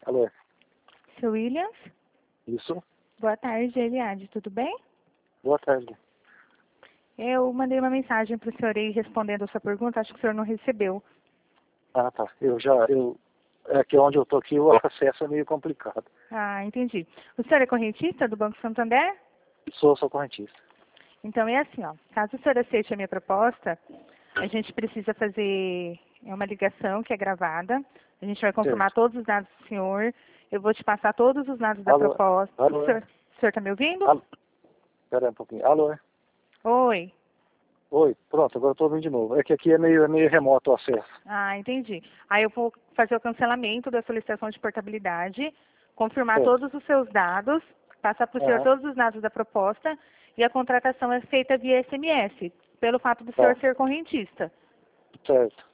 Alô? Seu Williams? Isso? Boa tarde, Eliade, tudo bem? Boa tarde. Eu mandei uma mensagem para o senhor aí respondendo a sua pergunta, acho que o senhor não recebeu. Ah, tá. É que onde eu tô aqui o acesso é meio complicado. Ah, entendi. O senhor é correntista do Banco Santander? Sou correntista. Então é assim, ó. Caso o senhor aceite a minha proposta, a gente precisa fazer uma ligação que é gravada. A gente vai confirmar Certo. todos os dados do senhor. Eu vou te passar todos os dados da Alô? proposta. Alô? O senhor está me ouvindo? Alô? Espera aí um pouquinho. Alô? Oi. Oi, pronto, agora eu tô ouvindo de novo. É que aqui é meio remoto o acesso. Ah, entendi. Aí eu vou fazer o cancelamento da solicitação de portabilidade, confirmar Certo. todos os seus dados, passar para o senhor Aham, todos os dados da proposta e a contratação é feita via SMS, pelo fato do senhor tá, ser correntista. certo.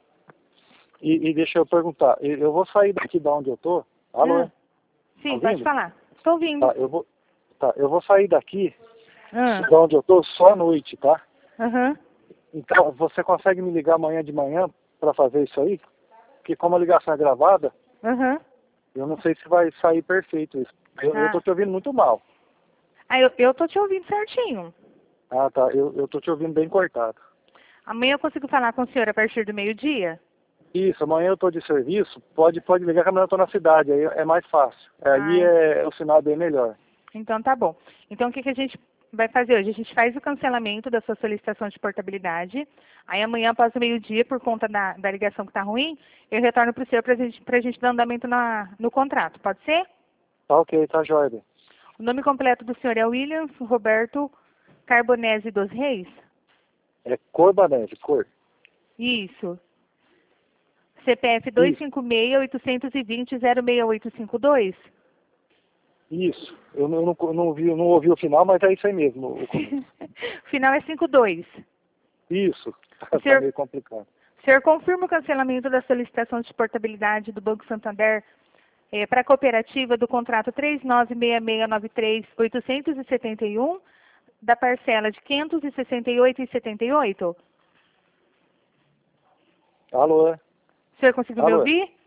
E deixa eu perguntar, eu vou sair daqui de onde eu tô? Alô? Ah, Tá sim, pode ouvindo? falar. Estou ouvindo. Eu vou sair daqui Ah, de onde eu tô só à noite, tá? aham. Então, você consegue me ligar amanhã de manhã para fazer isso aí? Porque como a ligação é gravada, Aham. eu não sei se vai sair perfeito isso. Eu tô Ah, te ouvindo muito mal. eu tô te ouvindo certinho. Ah, tá. Eu tô te ouvindo bem cortado. Amanhã eu consigo falar com o senhor a partir do meio-dia? Isso, amanhã eu tô de serviço. Pode ligar que amanhã eu tô na cidade. Aí é mais fácil. Aí Ah, o sinal é bem melhor. então tá bom. Então o que a gente vai fazer hoje? A gente faz o cancelamento da sua solicitação de portabilidade. Aí amanhã, após o meio-dia, por conta da ligação que está ruim, eu retorno para o senhor para a gente dar andamento no contrato. Pode ser? Tá ok, tá jóia. Bem. O nome completo do senhor é Williams Roberto Carbonese dos Reis? É Corbanese, cor. Isso. CPF Isso, 256-820-06852? isso. Eu não ouvi o final, mas é isso aí mesmo, o começo. O final é 52. Isso, O tá senhor, meio complicado. o senhor confirma o cancelamento da solicitação de portabilidade do Banco Santander para a cooperativa do contrato 396693-871, da parcela de 568,78? Alô? O senhor conseguiu me Alô? ouvir?